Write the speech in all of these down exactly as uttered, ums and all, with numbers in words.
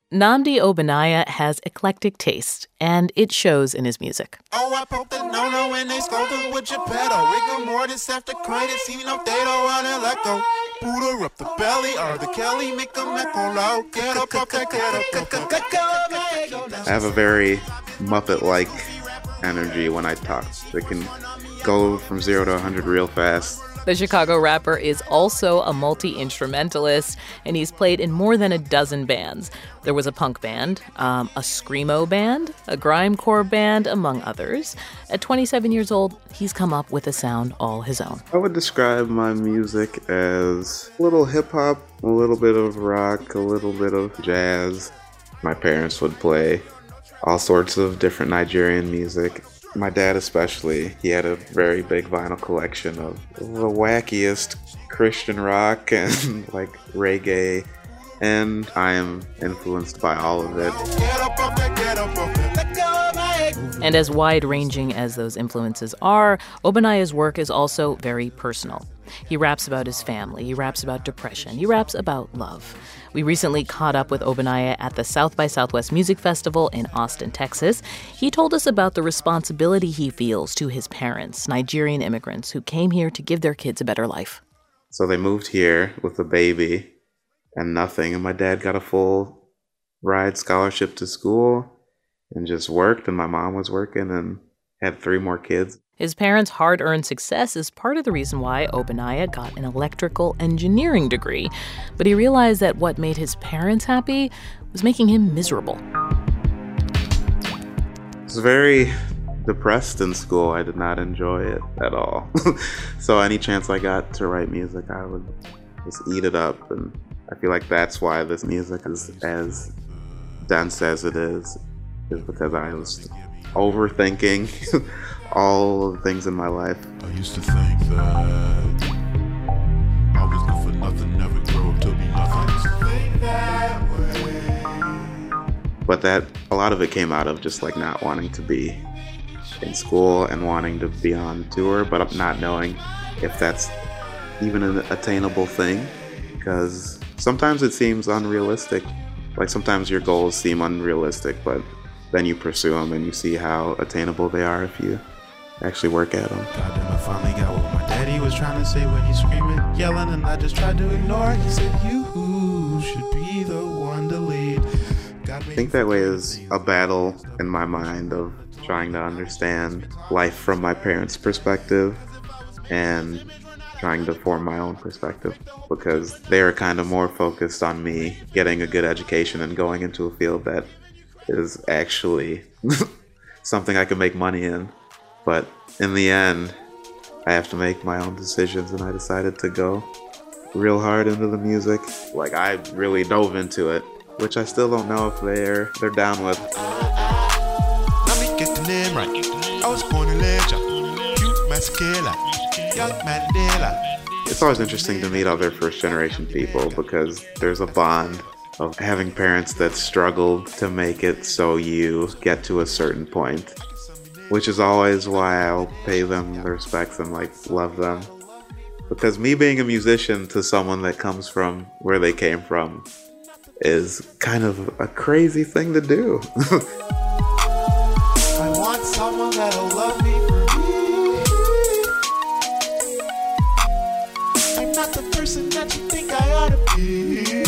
Nnamdi Ogbonnaya has eclectic taste, and it shows in his music. Oh, I poked the no-no and they scolded with your pedal. Rigor mortis after credits, he no dado on electro. Pooter up the belly, or the Kelly, make a echo loud. Get up, up, get up. I have a very Muppet-like energy when I talk. It can go from zero to one hundred real fast. The Chicago rapper is also a multi-instrumentalist, and he's played in more than a dozen bands. There was a punk band, um, a screamo band, a grimecore band, among others. At twenty-seven years old, he's come up with a sound all his own. I would describe my music as a little hip-hop, a little bit of rock, a little bit of jazz. My parents would play all sorts of different Nigerian music. My dad especially, he had a very big vinyl collection of the wackiest Christian rock and like reggae, and I am influenced by all of it. And as wide-ranging as those influences are, Ogbonnaya's work is also very personal. He raps about his family, he raps about depression, he raps about love. We recently caught up with Ogbonnaya at the South by Southwest Music Festival in Austin, Texas. He told us about the responsibility he feels to his parents, Nigerian immigrants who came here to give their kids a better life. So they moved here with a baby and nothing, and my dad got a full ride scholarship to school and just worked, and my mom was working and had three more kids. His parents' hard-earned success is part of the reason why Ogbonnaya got an electrical engineering degree. But he realized that what made his parents happy was making him miserable. I was very depressed in school. I did not enjoy it at all. So any chance I got to write music, I would just eat it up. And I feel like that's why this music is as dense as it is, is because I was overthinking all of the things in my life. I used to think that I was good for nothing, never grow up to be nothing. I used to think that way. But that, a lot of it came out of just like not wanting to be in school and wanting to be on tour, but not knowing if that's even an attainable thing, because sometimes it seems unrealistic. Like sometimes your goals seem unrealistic, but then you pursue them and you see how attainable they are if you actually work at them. Goddamn, I finally got what my daddy was trying to say when he's screaming, yelling, and I just tried to ignore it. He said, you should be the one to lead. I think that way is a battle in my mind of trying to understand life from my parents' perspective and trying to form my own perspective, because they're kind of more focused on me getting a good education and going into a field that is actually something I can make money in. But in the end, I have to make my own decisions, and I decided to go real hard into the music. Like, I really dove into it, which I still don't know if they're they're down with. Let me get the name right. I was born in Legend. Cute Mascara, young Mandela. It's always interesting to meet other first-generation people because there's a bond of having parents that struggled to make it so you get to a certain point, which is always why I'll pay them the respects and like love them. Because me being a musician to someone that comes from where they came from is kind of a crazy thing to do. I want someone that'll love me for me. I'm not the person that you think I ought to be.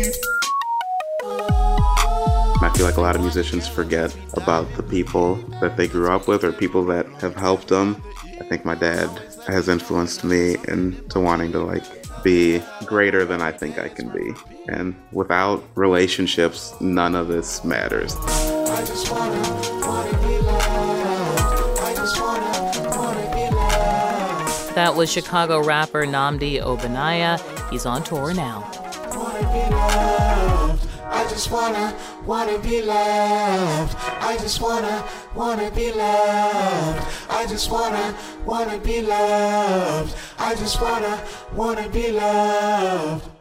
I feel like a lot of musicians forget about the people that they grew up with or people that have helped them. I think my dad has influenced me into wanting to like be greater than I think I can be. And without relationships, none of this matters. I just wanna, wanna be loved. I just wanna, wanna be loved. That was Chicago rapper Nnamdi Ogbonnaya. He's on tour now. Wanna be loved. I just wanna, wanna be loved. I just wanna, wanna be loved. I just wanna, wanna be loved. I just wanna, wanna be loved.